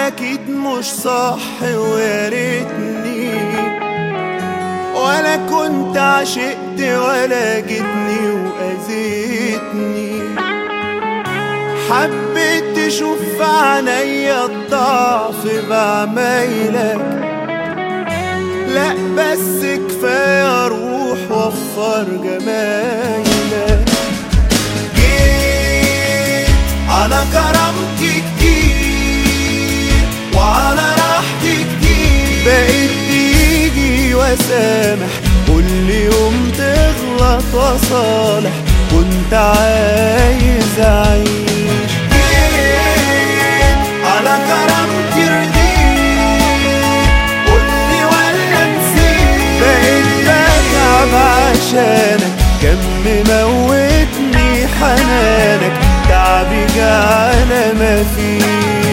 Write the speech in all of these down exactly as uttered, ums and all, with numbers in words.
اكيد مش صح ويا ريتني، ولا كنت عشقت ولا جيتني واذيتني. حبيت تشوف في عينيا الضعف بعمايلك، لا بس كفاية روح وفر جمايلك. جيت على كرامتي كتير وعلى راحتي كتير، بقيت تيجي واسامح كل يوم تغلط وصالح، كنت عايز اعيش. جيت على كرامتي رضيت، قولي ولا نسيت، بقيت بتعب عشانك، كم موتني حنانك، تعبي جعل مفيش.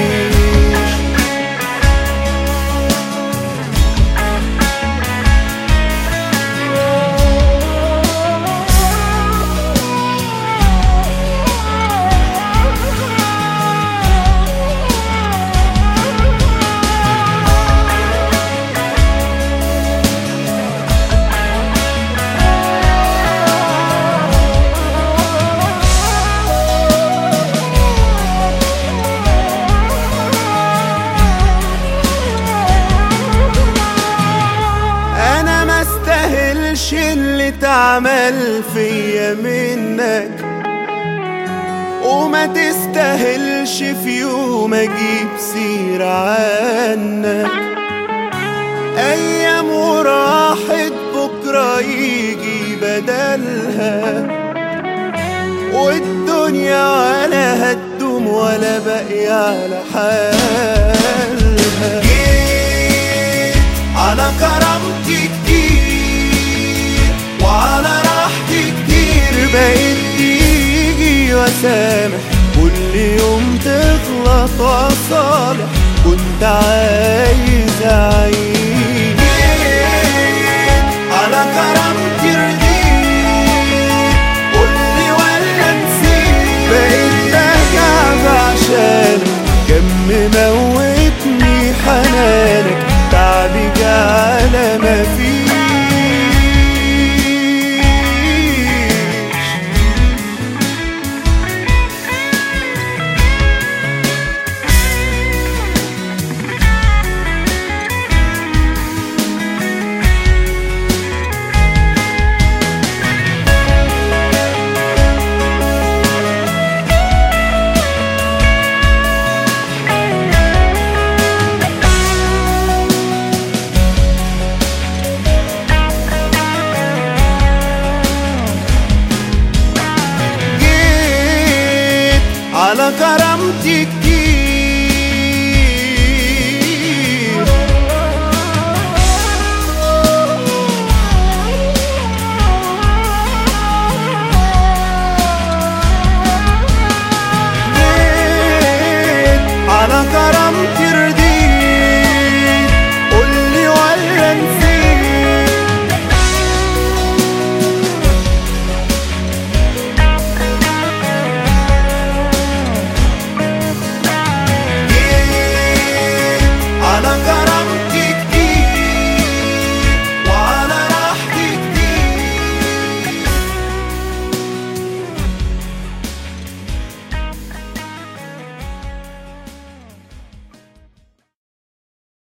مستاهلش اللي اتعمل فيا منك، وما تستاهلش في يوم اجيب سيرة عنك. ايام وراحت بكرة يجي بدلها، والدنيا ولا هتدوم ولا باقي على حالها. جيت على كرامتي كتير وعلى راحتي كتير، بقيت تيجي واسامح كل يوم تغلط وصالح، كنت عايز اعيش.